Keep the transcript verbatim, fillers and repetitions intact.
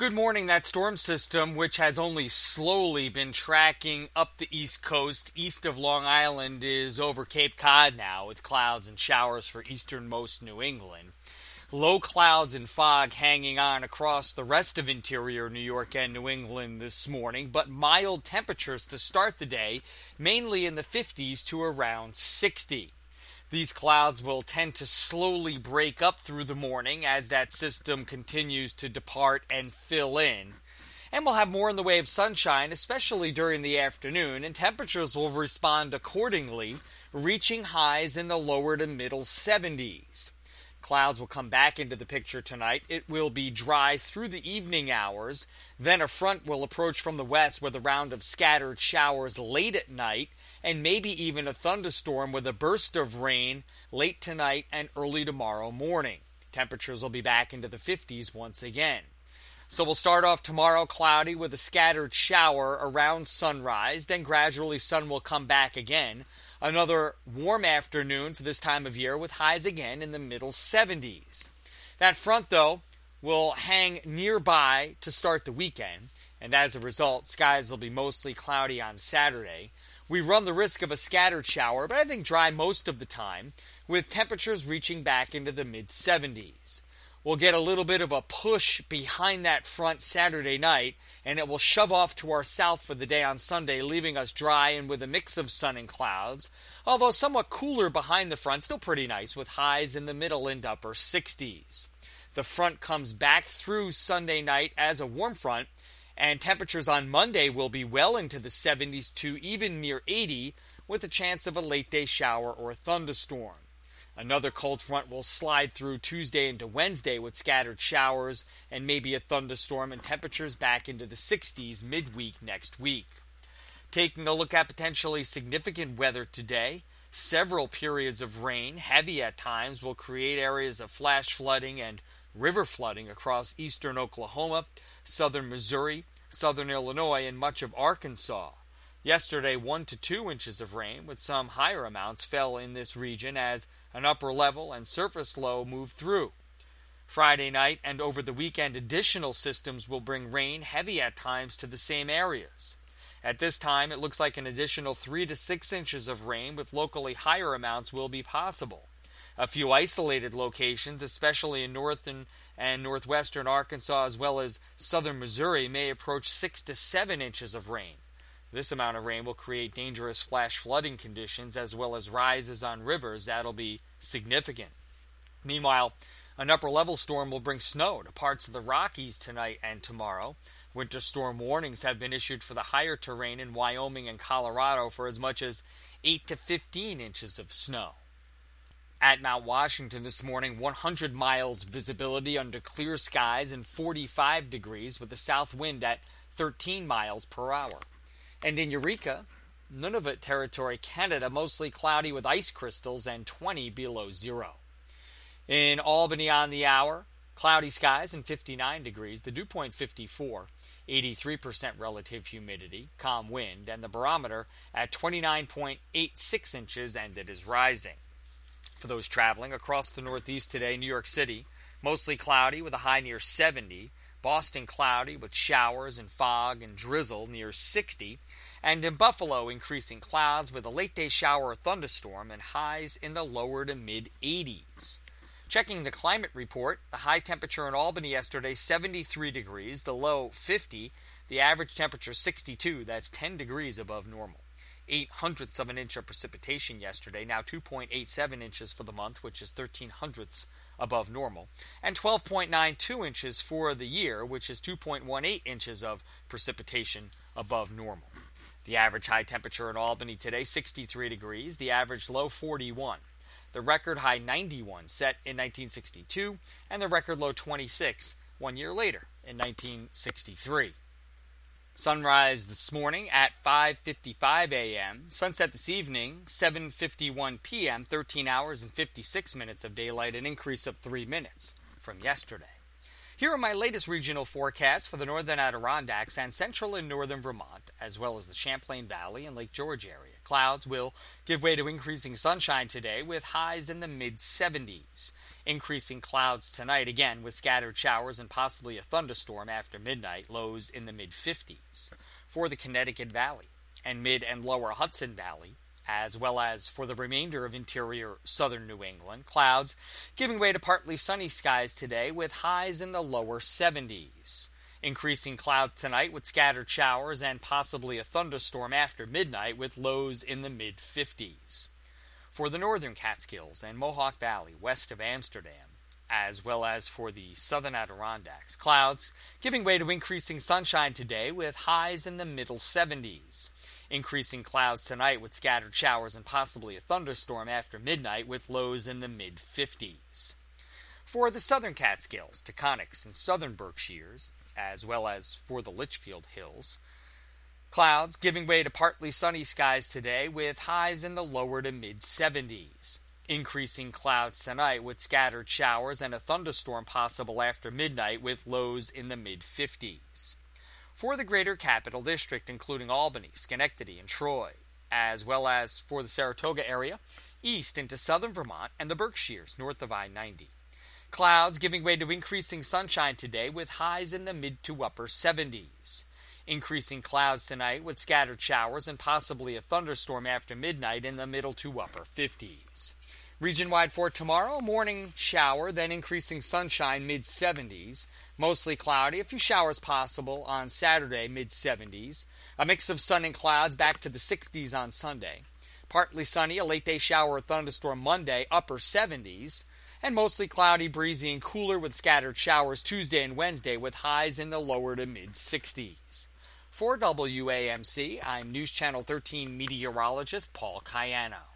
Good morning. That storm system, which has only slowly been tracking up the east coast east of Long Island, is over Cape Cod now with clouds and showers for easternmost New England. Low clouds and fog hanging on across the rest of interior New York and New England this morning, but mild temperatures to start the day, mainly in the fifties to around sixty. These clouds will tend to slowly break up through the morning as that system continues to depart and fill in. And we'll have more in the way of sunshine, especially during the afternoon, and temperatures will respond accordingly, reaching highs in the lower to middle seventies. Clouds will come back into the picture tonight. It will be dry through the evening hours. Then a front will approach from the west with a round of scattered showers late at night, and maybe even a thunderstorm with a burst of rain late tonight and early tomorrow morning. Temperatures will be back into the fifties once again. So we'll start off tomorrow cloudy with a scattered shower around sunrise. Then gradually sun will come back again. Another warm afternoon for this time of year with highs again in the middle seventies. That front, though, will hang nearby to start the weekend, and as a result, skies will be mostly cloudy on Saturday. We run the risk of a scattered shower, but I think dry most of the time, with temperatures reaching back into the mid seventies. We'll get a little bit of a push behind that front Saturday night, and it will shove off to our south for the day on Sunday, leaving us dry and with a mix of sun and clouds, although somewhat cooler behind the front, still pretty nice, with highs in the middle and upper sixties. The front comes back through Sunday night as a warm front, and temperatures on Monday will be well into the seventies to even near eighty, with a chance of a late-day shower or thunderstorm. Another cold front will slide through Tuesday into Wednesday with scattered showers and maybe a thunderstorm, and temperatures back into the sixties midweek next week. Taking a look at potentially significant weather today, several periods of rain, heavy at times, will create areas of flash flooding and river flooding across eastern Oklahoma, southern Missouri, southern Illinois, and much of Arkansas. Yesterday, one to two inches of rain, with some higher amounts, fell in this region as an upper level and surface low moved through. Friday night and over the weekend, additional systems will bring rain, heavy at times, to the same areas. At this time, it looks like an additional three to six inches of rain, with locally higher amounts, will be possible. A few isolated locations, especially in northern and northwestern Arkansas as well as southern Missouri, may approach six to seven inches of rain. This amount of rain will create dangerous flash flooding conditions as well as rises on rivers. That'll be significant. Meanwhile, an upper-level storm will bring snow to parts of the Rockies tonight and tomorrow. Winter storm warnings have been issued for the higher terrain in Wyoming and Colorado for as much as eight to fifteen inches of snow. At Mount Washington this morning, one hundred miles visibility under clear skies and forty-five degrees with a south wind at thirteen miles per hour. And in Eureka, Nunavut Territory, Canada, mostly cloudy with ice crystals and twenty below zero. In Albany on the hour, cloudy skies and fifty-nine degrees, the dew point fifty-four, eighty-three percent relative humidity, calm wind, and the barometer at twenty-nine point eight six inches, and it is rising. For those traveling across the Northeast today, New York City, mostly cloudy with a high near seventy, Boston cloudy with showers and fog and drizzle near sixty, and in Buffalo increasing clouds with a late-day shower or thunderstorm and highs in the lower to mid-eighties. Checking the climate report, the high temperature in Albany yesterday, seventy-three degrees, the low fifty, the average temperature sixty-two, that's ten degrees above normal. Eight hundredths of an inch of precipitation yesterday, now two point eight seven inches for the month, which is thirteen hundredths above normal, and twelve point nine two inches for the year, which is two point one eight inches of precipitation above normal. The average high temperature in Albany today, sixty-three degrees, the average low forty-one. The record high ninety-one set in nineteen sixty-two, and the record low twenty-six one year later in nineteen sixty-three. Sunrise this morning at five fifty-five a.m. Sunset this evening, seven fifty-one p.m., thirteen hours and fifty-six minutes of daylight, an increase of three minutes from yesterday. Here are my latest regional forecasts for the northern Adirondacks and central and northern Vermont, as well as the Champlain Valley and Lake George area. Clouds will give way to increasing sunshine today with highs in the mid seventies. Increasing clouds tonight, again with scattered showers and possibly a thunderstorm after midnight, lows in the mid fifties. For the Connecticut Valley and mid and lower Hudson Valley, as well as for the remainder of interior southern New England, clouds giving way to partly sunny skies today with highs in the lower seventies. Increasing clouds tonight with scattered showers and possibly a thunderstorm after midnight with lows in the mid fifties. For the northern Catskills and Mohawk Valley west of Amsterdam, as well as for the southern Adirondacks, clouds giving way to increasing sunshine today with highs in the middle seventies. Increasing clouds tonight with scattered showers and possibly a thunderstorm after midnight with lows in the mid fifties. For the southern Catskills, Taconics, and southern Berkshires, as well as for the Litchfield Hills, clouds giving way to partly sunny skies today with highs in the lower to mid seventies. Increasing clouds tonight with scattered showers and a thunderstorm possible after midnight with lows in the mid fifties. For the greater capital district, including Albany, Schenectady, and Troy, as well as for the Saratoga area, east into southern Vermont and the Berkshires north of I ninety. Clouds giving way to increasing sunshine today with highs in the mid to upper seventies. Increasing clouds tonight with scattered showers and possibly a thunderstorm after midnight in the middle to upper fifties. Region-wide for tomorrow, morning shower, then increasing sunshine mid seventies. Mostly cloudy, a few showers possible on Saturday mid seventies. A mix of sun and clouds back to the sixties on Sunday. Partly sunny, a late day shower or thunderstorm Monday, upper seventies. And mostly cloudy, breezy, and cooler with scattered showers Tuesday and Wednesday with highs in the lower to mid sixties. For W A M C, I'm News Channel thirteen meteorologist Paul Cayano.